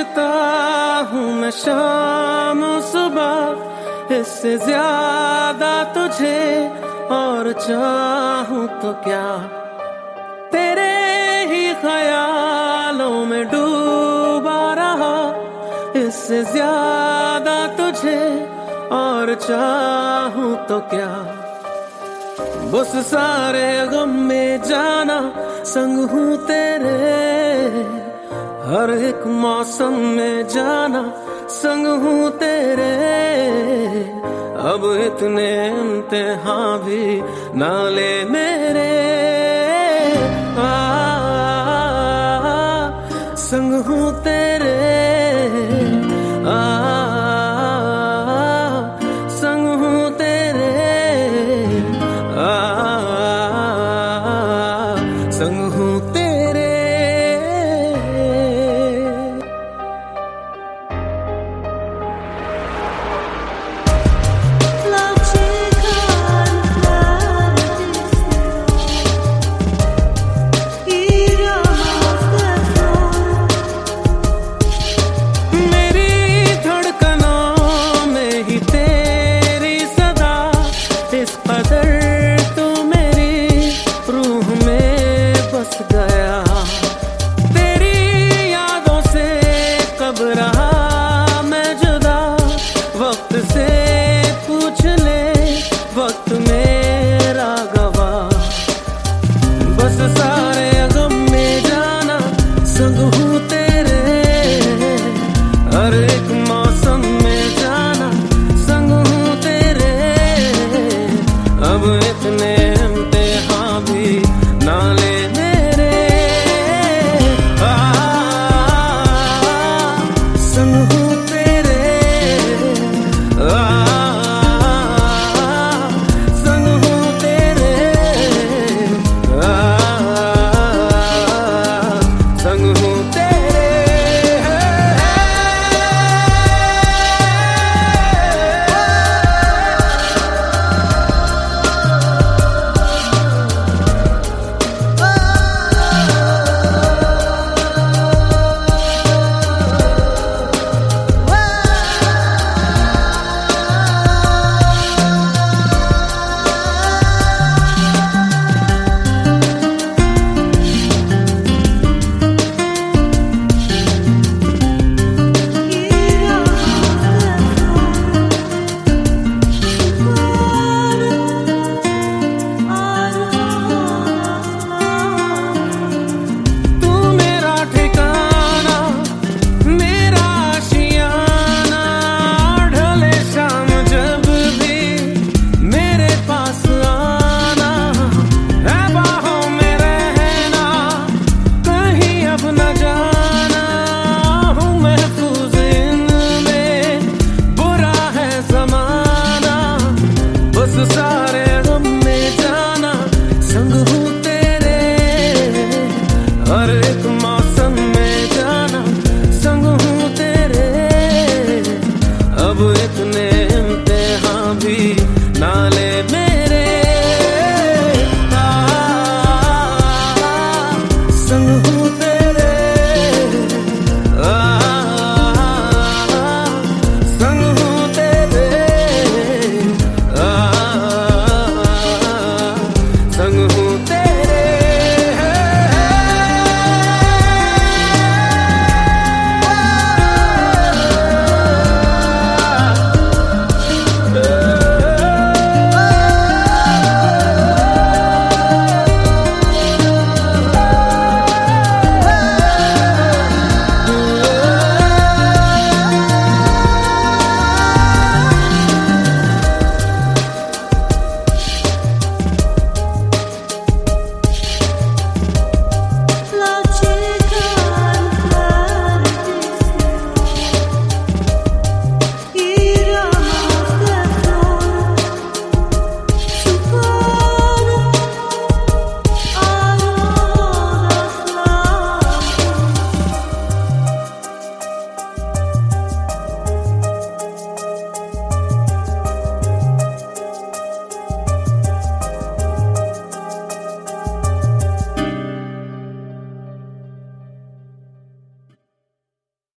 सोचता हूँ मैं शाम सुबह, इससे ज्यादा तुझे और चाहूँ तो क्या। तेरे ही ख्यालों में डूबा रहा, इससे ज्यादा तुझे और चाहूँ तो क्या। बस सारे गम में जाना संग हूँ तेरे, हर एक मौसम में जाना संग हूँ तेरे। अब इतने इम्तिहान भी ना ले मेरे, संग हूँ तेरे, संग हूँ तेरे, संग हूँ तेरे। वक्त मेरा गवाह, बस सारे गम में जाना संग हूँ तेरे, हर एक मौसम में जाना संग हूँ तेरे। अब इतने इम्तिहान भी ना ले मेरे, संग हूँ